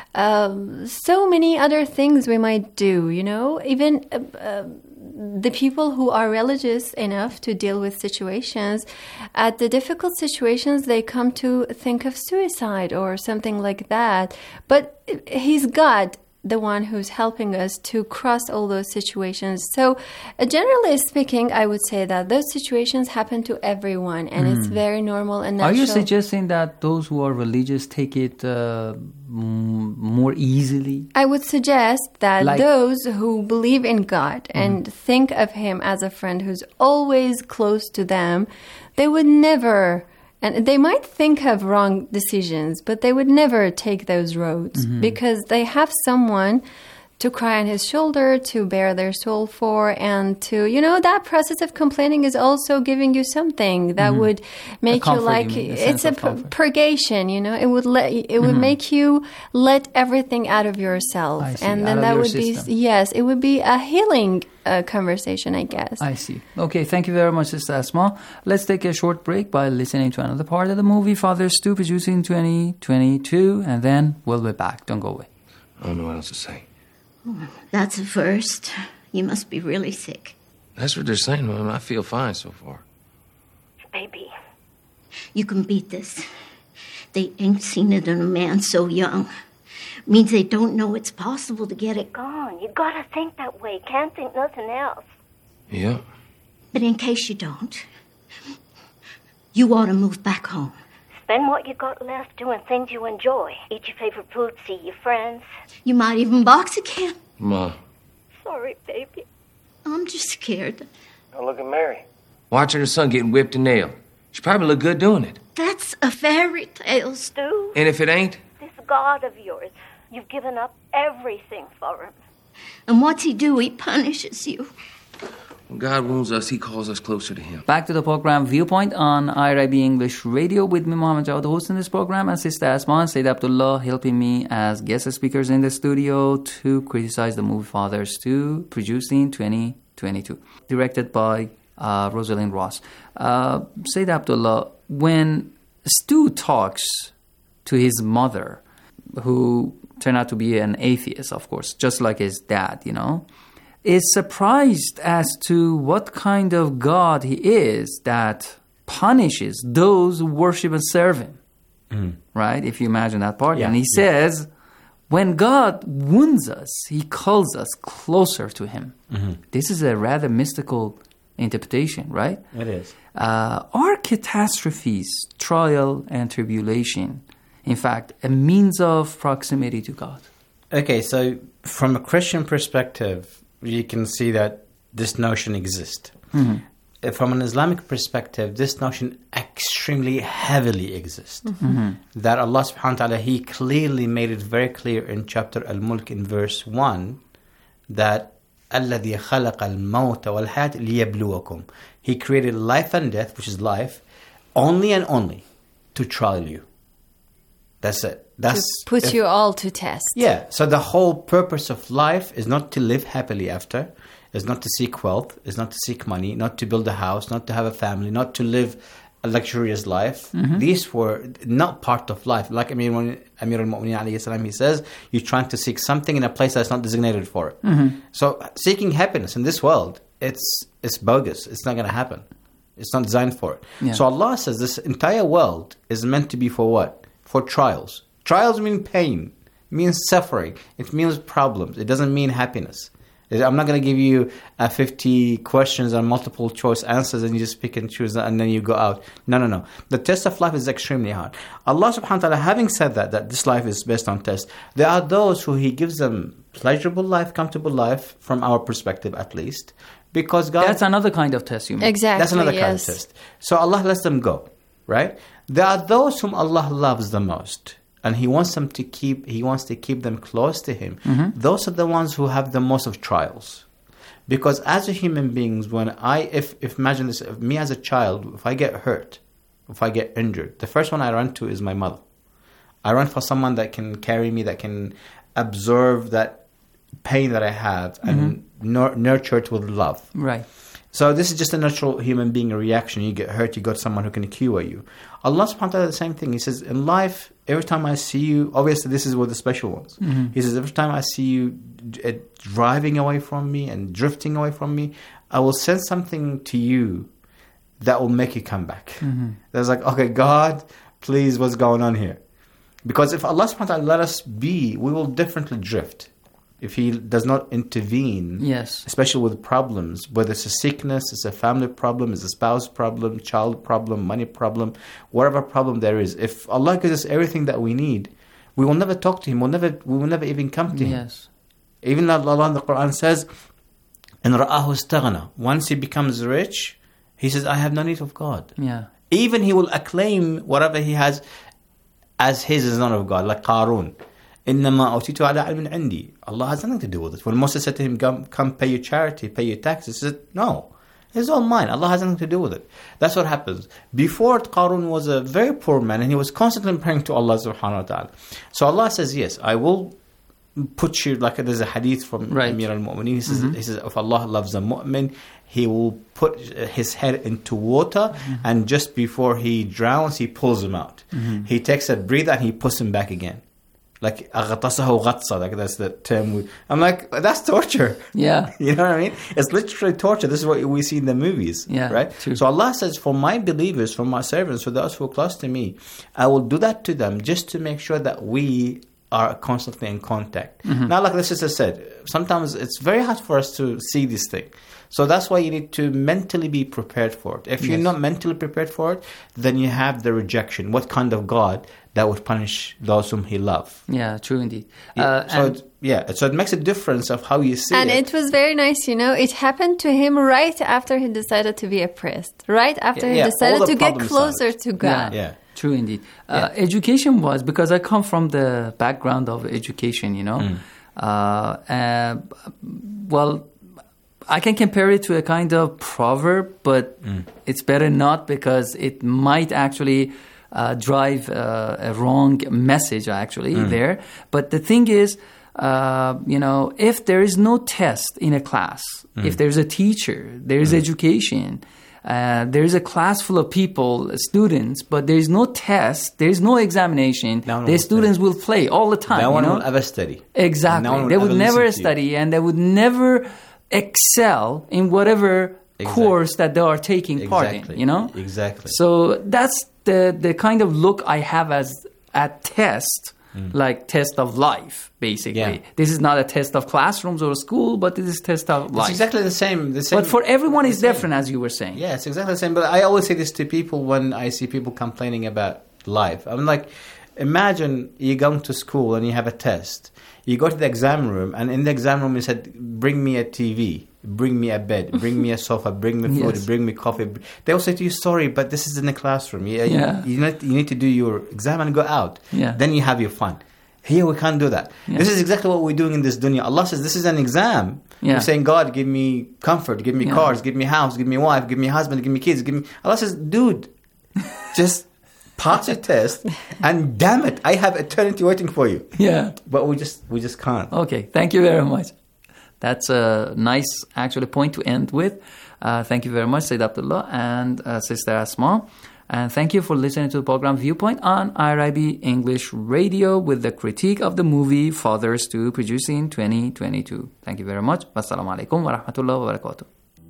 Um, so many other things we might do, you know, even uh, uh, the people who are religious enough to deal with situations, at the difficult situations, they come to think of suicide or something like that. But He's God, the one who's helping us to cross all those situations. So uh, generally speaking, I would say that those situations happen to everyone, and mm. it's very normal and natural.
Are you suggesting that those who are religious take it uh, m- more easily?
I would suggest that like, those who believe in God mm. and think of Him as a friend who's always close to them, they would never... And they might think of wrong decisions, but they would never take those roads mm-hmm. because they have someone to cry on his shoulder, to bear their soul for, and to, you know, that process of complaining is also giving you something that mm-hmm. would make you like, you it's a p- purgation, you know, it would let, it mm-hmm. would make you let everything out of yourself.
I see,
and then
out
that
of
would
system.
be, yes, it would be a healing uh, conversation, I guess.
I see. Okay, thank you very much, Sister Asma. Let's take a short break by listening to another part of the movie, Father Stu, produced in twenty twenty-two, and then we'll be back. Don't go away.
I don't know what else to say.
That's a first. You must be really sick.
That's what they're saying, Mom. I feel fine so far.
Baby, you can beat this. They ain't seen it in a man so young. Means they don't know it's possible to get it gone.
You gotta think that way. Can't think nothing else.
Yeah.
But in case you don't, you ought to move back home.
Spend what you got left doing things you enjoy. Eat your favorite food, see your friends.
You might even box again.
Ma.
Sorry, baby.
I'm just scared.
Now look at Mary. Watching her son getting whipped and nailed. She probably look good doing it.
That's a fairy tale, Stu.
And if it ain't?
This God of yours, you've given up everything for him.
And what's he do? He punishes you.
When God wounds us, He calls us closer to Him.
Back to the program Viewpoint on I R I B English Radio with me, Muhammad Jawad, hosting this program, and Sister Asma and Sayyid Abdullah helping me as guest speakers in the studio to criticize the movie Father Stu, produced in twenty twenty-two, directed by uh, Rosalind Ross. Uh, Sayyid Abdullah, when Stu talks to his mother, who turned out to be an atheist, of course, just like his dad, you know, is surprised as to what kind of God he is that punishes those who worship and serve him. Mm. Right? If you imagine that part. Yeah, and he yeah. says, when God wounds us, He calls us closer to Him. Mm-hmm. This is a rather mystical interpretation, right?
It is.
Uh, are catastrophes, trial and tribulation, in fact, a means of proximity to God?
Okay, so from a Christian perspective, you can see that this notion exists. Mm-hmm. From an Islamic perspective, this notion extremely heavily exists. Mm-hmm. That Allah subhanahu wa ta'ala, He clearly made it very clear in chapter Al-Mulk in verse one that الذي خلق الموت والحياة ليبلوكم. He created life and death, which is life, only and only to trial you. That's it. That's
to put
if,
you all to test.
Yeah. So the whole purpose of life is not to live happily after, is not to seek wealth, is not to seek money, not to build a house, not to have a family, not to live a luxurious life. Mm-hmm. These were not part of life. Like Amir, Amir al-Mu'mineen alayhi salam, he says, you're trying to seek something in a place that's not designated for it. Mm-hmm. So seeking happiness in this world, it's it's bogus. It's not going to happen. It's not designed for it. Yeah. So Allah says this entire world is meant to be for what? For trials. Trials mean pain, means suffering. It means problems. It doesn't mean happiness. I'm not going to give you uh, fifty questions and multiple choice answers and you just pick and choose and then you go out. No, no, no. The test of life is extremely hard. Allah subhanahu wa ta'ala, having said that, that this life is based on test, there are those who He gives them pleasurable life, comfortable life, from our perspective at least, because God...
That's another kind of test, you mean?
Exactly,
That's another
yes.
kind of test. So Allah lets them go, right? There are those whom Allah loves the most. And He wants them to keep. He wants to keep them close to Him. Mm-hmm. Those are the ones who have the most of trials, because as a human beings, when I, if, if imagine this, if me as a child, if I get hurt, if I get injured, the first one I run to is my mother. I run for someone that can carry me, that can absorb that pain that I have, and mm-hmm. nur- nurture it with love.
Right.
So this is just a natural human being reaction. You get hurt, you got someone who can cure you. Allah subhanahu wa ta'ala, the same thing. He says, in life, every time I see you, obviously this is with the special ones. Mm-hmm. He says, every time I see you uh, driving away from me and drifting away from me, I will send something to you that will make you come back. Mm-hmm. There's like, okay, God, please, what's going on here? Because if Allah subhanahu wa ta'ala let us be, we will differently drift. If He does not intervene,
yes,
especially with problems, whether it's a sickness, it's a family problem, it's a spouse problem, child problem, money problem, whatever problem there is, if Allah gives us everything that we need, we will never talk to Him, we'll never, we will never even come to Him.
Yes.
Even Allah in the Quran says, "In ra'ahu istaghna." Once he becomes rich, he says, "I have no need of God."
Yeah.
Even he will acclaim whatever he has as his is not of God, like Qarun. إِنَّمَا أُوتِيتُ عَلَىٰ عِلْمٍ عِنْدِي. Allah has nothing to do with it. When Moses said to him, come, come pay your charity, pay your taxes, he said, no, it's all mine. Allah has nothing to do with it. That's what happens. Before, Qarun was a very poor man and he was constantly praying to Allah subhanahu wa ta'ala. So Allah says, yes, I will put you, like there's a hadith from right. Amir al-Mu'mineen. He says, mm-hmm. he says, if Allah loves a mu'min, He will put his head into water mm-hmm. and just before he drowns, he pulls him out. Mm-hmm. He takes a breather and he puts him back again. Like, أغطسه غطسة, like that's the term. We, I'm like, that's torture.
Yeah.
You know what I mean? It's literally torture. This is what we see in the movies.
Yeah,
right?
True.
So Allah says, for my believers, for my servants, for those who are close to me, I will do that to them just to make sure that we are constantly in contact. Mm-hmm. Now, like the sister said, sometimes it's very hard for us to see this thing. So that's why you need to mentally be prepared for it. If yes. you're not mentally prepared for it, then you have the rejection. What kind of God that would punish those whom He loves?
Yeah, true indeed.
Yeah.
Uh,
so it, yeah, so it makes a difference of how you see
and
it.
And it was very nice, you know. It happened to him right after he decided to be a priest. Right after
yeah,
he
yeah,
decided to get closer
started.
to God.
Yeah, yeah.
True indeed. Uh,
yeah.
Education was, because I come from the background of education, you know. Mm. Uh, uh, well, I can compare it to a kind of proverb, but mm. it's better not, because it might actually uh, drive uh, a wrong message actually mm. there. But the thing is, uh, you know, if there is no test in a class, mm. if there's a teacher, there's mm. education, uh, there's a class full of people, students, but there's no test, there's no examination, no the students study. will play all the time.
No
you
one
know?
will ever study.
Exactly.
No
they would never study, and they would never excel in whatever exactly. course that they are taking
exactly.
part in, you know?
Exactly.
So that's the, the kind of look I have as at test, mm. like test of life, basically.
Yeah.
This is not a test of classrooms or school, but this is test of life.
It's exactly the same. The same
but for everyone it's different, as you were saying.
Yeah, it's exactly the same. But I always say this to people when I see people complaining about life. I'm like, imagine you're going to school and you have a test. You go to the exam room, and in the exam room you said, bring me a T V, bring me a bed, bring me a sofa, bring me food, yes. bring me coffee. They will say to you, sorry, but this is in the classroom. You,
yeah.
you, you, need, you need to do your exam and go out.
Yeah.
Then you have your fun. Here we can't do that.
Yeah.
This is exactly what we're doing in this dunya. Allah says this is an exam.
Yeah.
We're saying, God, give me comfort, give me
Yeah.
cars, give me house, give me wife, give me husband, give me kids. Give me. Allah says, dude, just pass your test, and damn it, I have eternity waiting for you.
Yeah.
But we just we just can't.
Okay, thank you very much. That's a nice, actually, point to end with. Uh, thank you very much, Sayyid Abdullah and uh, Sister Asma. And thank you for listening to the program Viewpoint on I R I B English Radio with the critique of the movie Fathers two, produced in twenty twenty-two. Thank you very much. Wassalamu alaikum wa rahmatullahi wa barakatuh.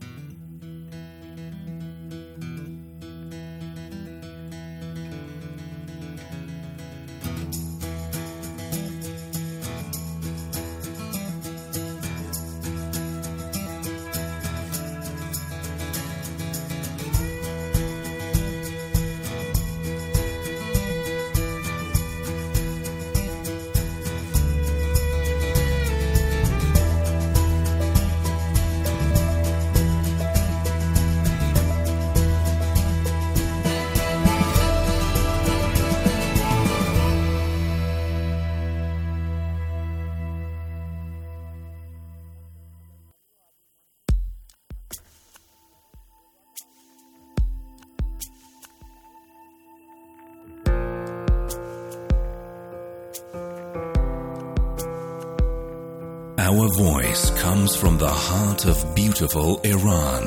Our voice comes from the heart of beautiful Iran.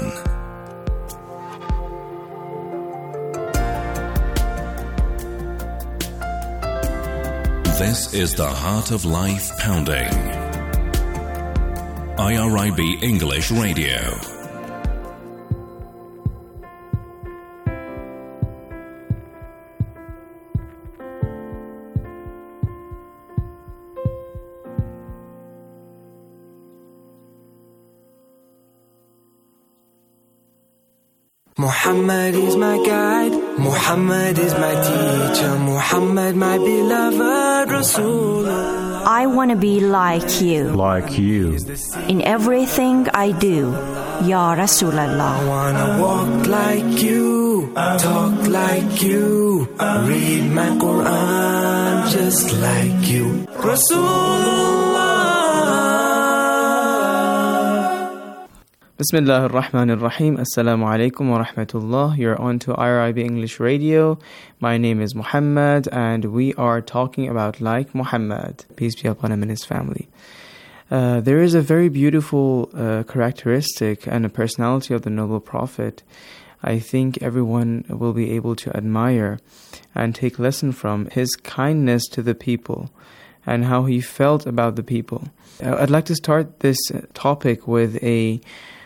This is the Heart of Life Pounding. I R I B English Radio.
Muhammad is my guide, Muhammad is my teacher, Muhammad my beloved Rasulullah.
I want to be like you.
Like you.
In everything I do, Ya Rasulallah.
I want to walk like you, talk like you, read my Quran just like you. Rasulullah.
Bismillah ar-Rahman ar-Rahim. Assalamu alaikum wa rahmatullah. You're on to I R I B English Radio. My name is Muhammad and we are talking about like Muhammad. Peace be upon him and his family. Uh, there is a very beautiful uh, characteristic and a personality of the noble prophet I think everyone will be able to admire and take lesson from: his kindness to the people and how he felt about the people. Uh, I'd like to start this topic with a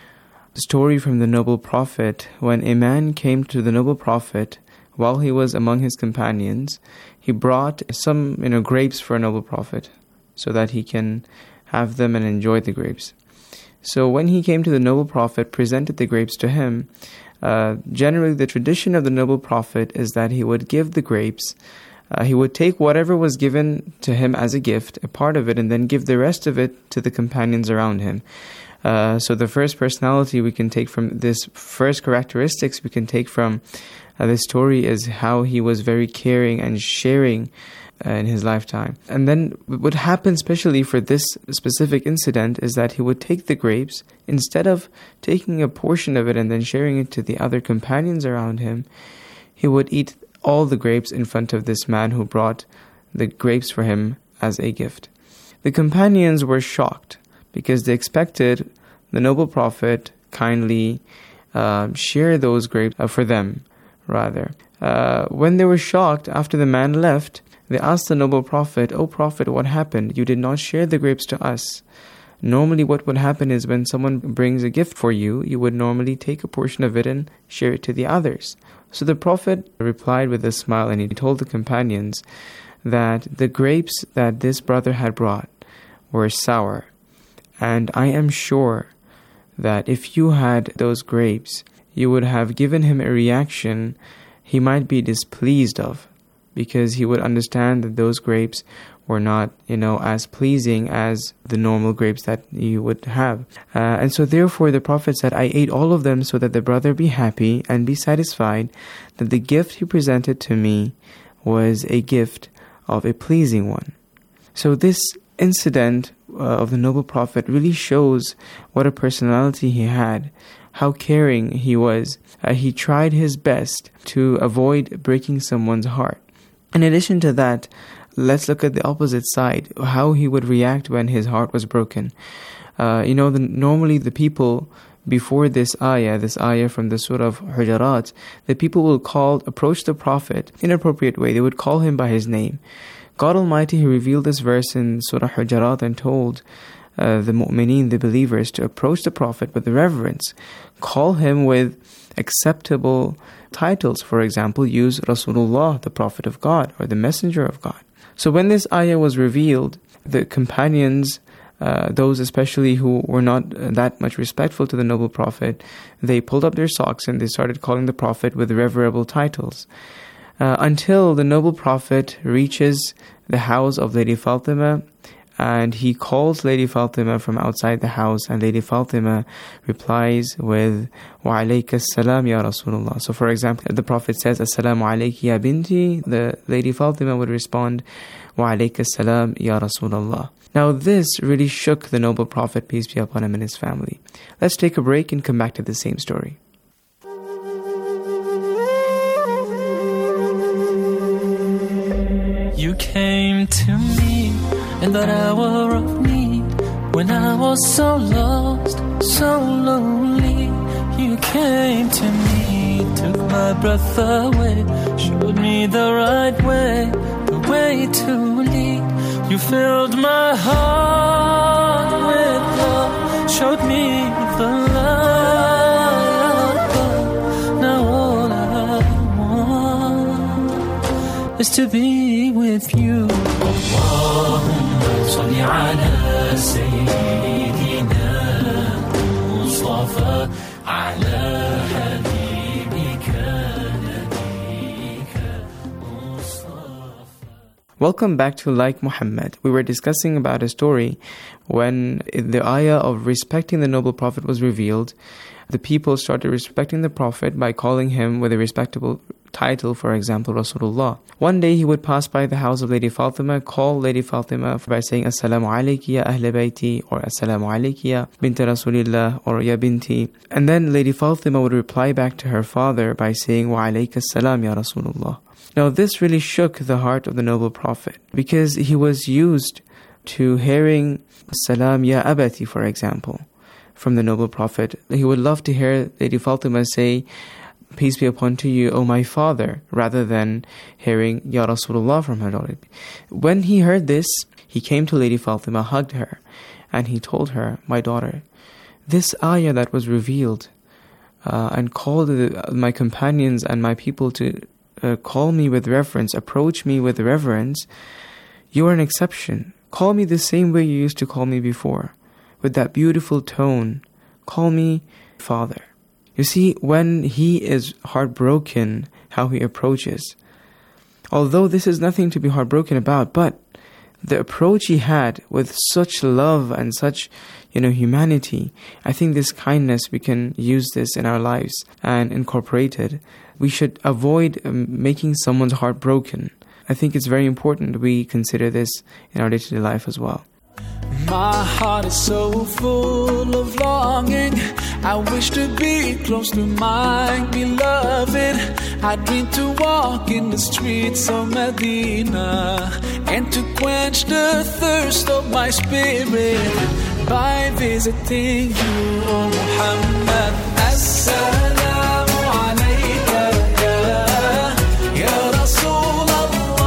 story from the noble prophet. When a man came to the noble prophet while he was among his companions, he brought some, you know, grapes for a noble prophet so that he can have them and enjoy the grapes. So when he came to the noble prophet, presented the grapes to him, uh, generally the tradition of the noble prophet is that he would give the grapes. Uh, he would take whatever was given to him as a gift, a part of it, and then give the rest of it to the companions around him. Uh, so the first personality we can take from this, first characteristics we can take from uh, this story is how he was very caring and sharing uh, in his lifetime. And then what happened especially for this specific incident is that he would take the grapes, instead of taking a portion of it and then sharing it to the other companions around him, he would eat all the grapes in front of this man who brought the grapes for him as a gift. The companions were shocked because they expected the noble prophet kindly uh, share those grapes uh, for them, rather. Uh, when they were shocked, after the man left, they asked the noble prophet, "O Prophet, what happened? You did not share the grapes to us." Normally what would happen is when someone brings a gift for you, you would normally take a portion of it and share it to the others. So the Prophet replied with a smile and he told the companions that the grapes that this brother had brought were sour. And I am sure that if you had those grapes, you would have given him a reaction he might be displeased of, because he would understand that those grapes were not, you know, as pleasing as the normal grapes that you would have. Uh, and so therefore the Prophet said, I ate all of them so that the brother be happy and be satisfied that the gift he presented to me was a gift of a pleasing one. So this incident uh, of the noble prophet really shows what a personality he had, how caring he was. Uh, he tried his best to avoid breaking someone's heart. In addition to that, let's look at the opposite side, how he would react when his heart was broken. Uh, you know, the, normally the people before this ayah, this ayah from the surah of Hujurat, the people will call, approach the Prophet in an appropriate way. They would call him by his name. God Almighty, He revealed this verse in Surah Hujurat and told uh, the mu'mineen, the believers, to approach the Prophet with reverence. Call him with acceptable titles. For example, use Rasulullah, the Prophet of God, or the Messenger of God. So when this ayah was revealed, the companions, Uh, those especially who were not uh, that much respectful to the noble prophet, they pulled up their socks and they started calling the prophet with reverable titles. Uh, until the noble prophet reaches the house of Lady Fatima, and he calls Lady Fatima from outside the house, and Lady Fatima replies with Wa alayka salam ya Rasulullah. So for example, the Prophet says Assalamu alayki ya binti, the Lady Fatima would respond Wa alayka salam ya Rasulullah. Now this really shook the noble prophet, peace be upon him, and his family. Let's take a break and come back to the same story.
You came to me in that hour of need, when I was so lost, so lonely. You came to me, took my breath away, showed me the right way, the way to lead. You filled my heart with love, showed me the light. Now all I want is to be with you. Allahumma salli ala Sayyidina Mustafa ala Habibika Nabika Mustafa.
Welcome back to Like Muhammad. We were discussing about a story when the ayah of respecting the noble prophet was revealed. The people started respecting the prophet by calling him with a respectable title, for example, Rasulullah. One day he would pass by the house of Lady Fatima, call Lady Fatima by saying Assalamu alayki ya Ahle Bayti, or Assalamu alayki ya Binti Rasulillah, or Ya Binti. And then Lady Fatima would reply back to her father by saying Wa alayka salam ya Rasulullah. Now this really shook the heart of the noble prophet, because he was used to hearing Salam ya Abati, for example, from the noble prophet. He would love to hear Lady Fatima say, peace be upon to you, O my father, rather than hearing Ya Rasulullah from her daughter. When he heard this, he came to Lady Fatima, hugged her, and he told her, my daughter, this ayah that was revealed uh, and called the, my companions and my people to Uh, call me with reverence, approach me with reverence, you are an exception. Call me the same way you used to call me before, with that beautiful tone. Call me Father. You see, when he is heartbroken, how he approaches. Although this is nothing to be heartbroken about, but the approach he had with such love and such, you know, humanity, I think this kindness, we can use this in our lives and incorporate it. We should avoid um, making someone's heart broken. I think it's very important we consider this in our day-to-day life as well.
My heart is so full of longing. I wish to be close to my beloved. I dream to walk in the streets of Medina and to quench the thirst of my spirit by visiting you, O Muhammad. As-salamu alayka ya Rasulullah.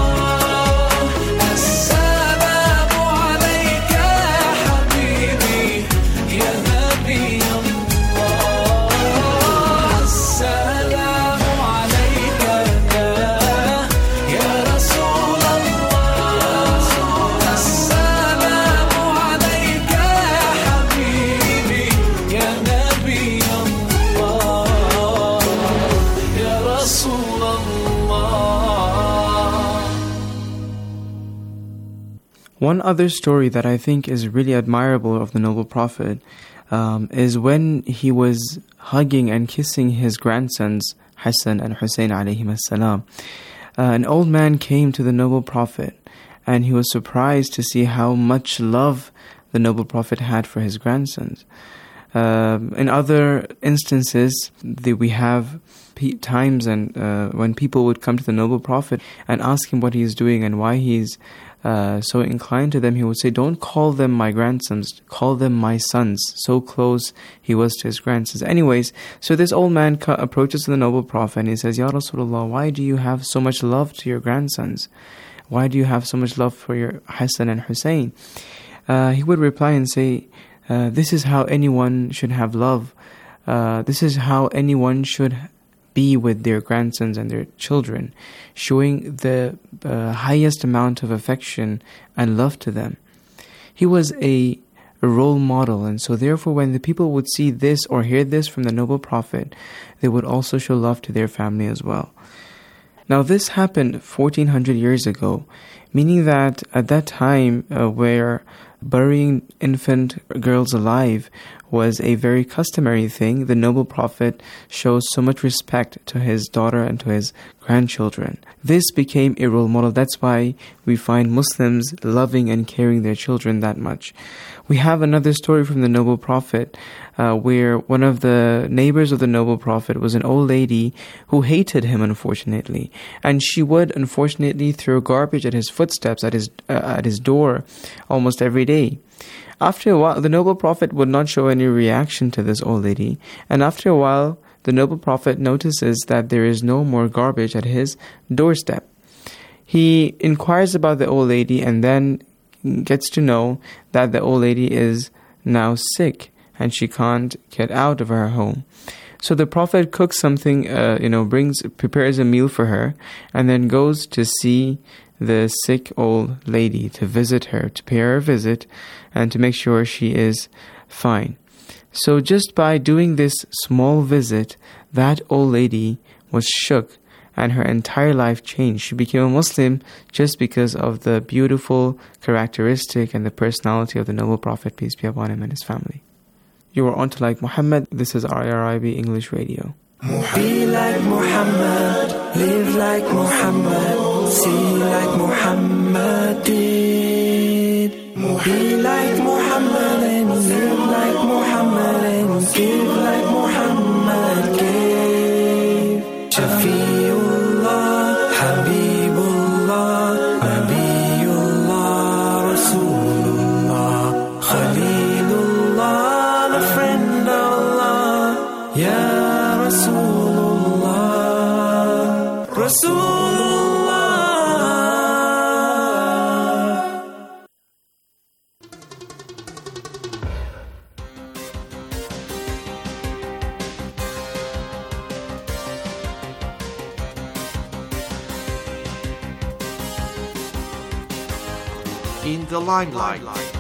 One other story that I think is really admirable of the noble prophet um, is when he was hugging and kissing his grandsons Hassan and Hussein alayhim as-salam. Uh, an old man came to the noble prophet and he was surprised to see how much love the noble prophet had for his grandsons. Um, in other instances, the, we have p- times and uh, when people would come to the noble prophet and ask him what he is doing and why he's uh, so inclined to them. He would say, "Don't call them my grandsons, call them my sons." So close he was to his grandsons. Anyways, so this old man co- approaches the noble prophet and he says, "Ya Rasulullah, why do you have so much love to your grandsons? Why do you have so much love for your Hassan and Hussein?" Uh, he would reply and say, uh, "This is how anyone should have love. Uh, this is how anyone should be with their grandsons and their children, showing the uh, highest amount of affection and love to them." He was a, a role model, and so therefore when the people would see this or hear this from the noble prophet, they would also show love to their family as well. Now this happened fourteen hundred years ago, meaning that at that time uh, where burying infant girls alive was a very customary thing, the noble prophet shows so much respect to his daughter and to his grandchildren. This became a role model. That's why we find Muslims loving and caring their children that much. We have another story from the noble prophet uh, where one of the neighbors of the noble prophet was an old lady who hated him, unfortunately, and she would unfortunately throw garbage at his footsteps, at his uh, at his door almost every day. After a while, the noble prophet would not show any reaction to this old lady, and after a while, the noble prophet notices that there is no more garbage at his doorstep. He inquires about the old lady and then gets to know that the old lady is now sick and she can't get out of her home. So the prophet cooks something, uh, you know, brings, prepares a meal for her, and then goes to see the sick old lady, to visit her, to pay her a visit, and to make sure she is fine. So just by doing this small visit, that old lady was shook and her entire life changed. She became a Muslim just because of the beautiful characteristic and the personality of the noble prophet, peace be upon him, and his family. You are on to Like Muhammad. This is I R I B English Radio.
Be like Muhammad, live like Muhammad, see like Muhammad did. Be like Muhammad and live like Muhammad and give like Muhammad gave. Shafiullah, Habibullah, Nabiullah, Rasulullah, Khalilullah, the friend of Allah, Ya Rasulullah, Rasulullah.
In the limelight.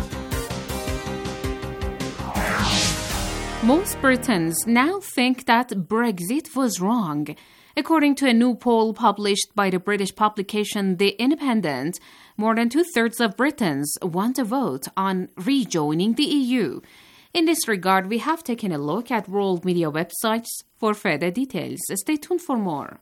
Most Britons now think that Brexit was wrong. According to a new poll published by the British publication The Independent, more than two-thirds of Britons want to vote on rejoining the E U. In this regard, we have taken a look at world media websites for further details. Stay tuned for more.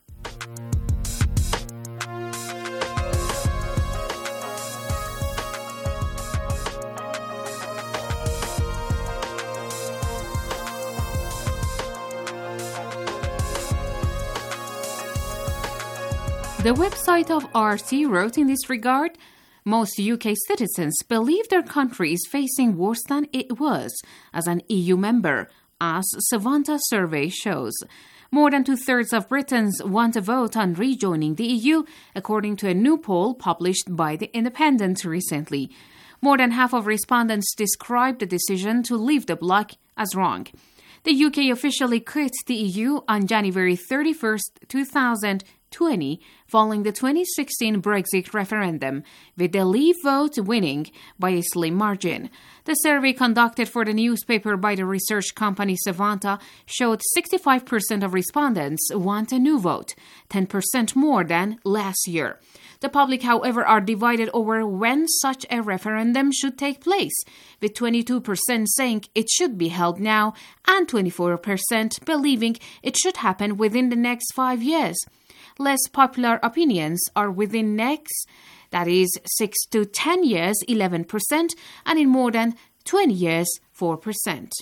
The website of R T wrote in this regard, most U K citizens believe their country is facing worse than it was as an E U member, as Savanta survey shows. More than two-thirds of Britons want to vote on rejoining the E U, according to a new poll published by The Independent recently. More than half of respondents described the decision to leave the bloc as wrong. The U K officially quit the E U on January thirty-first, two thousand twenty, following the twenty sixteen Brexit referendum, with the Leave vote winning by a slim margin. The survey conducted for the newspaper by the research company Savanta showed sixty-five percent of respondents want a new vote, ten percent more than last year. The public, however, are divided over when such a referendum should take place, with twenty-two percent saying it should be held now and twenty-four percent believing it should happen within the next five years. Less popular opinions are within next That is six to ten years, eleven percent, and in more than twenty years, four percent.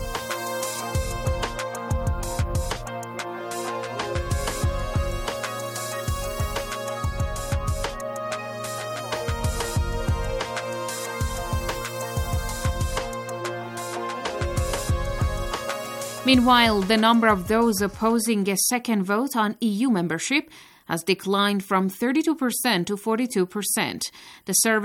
Meanwhile, the number of those opposing a second vote on E U membership has declined from thirty-two percent to forty-two percent. The survey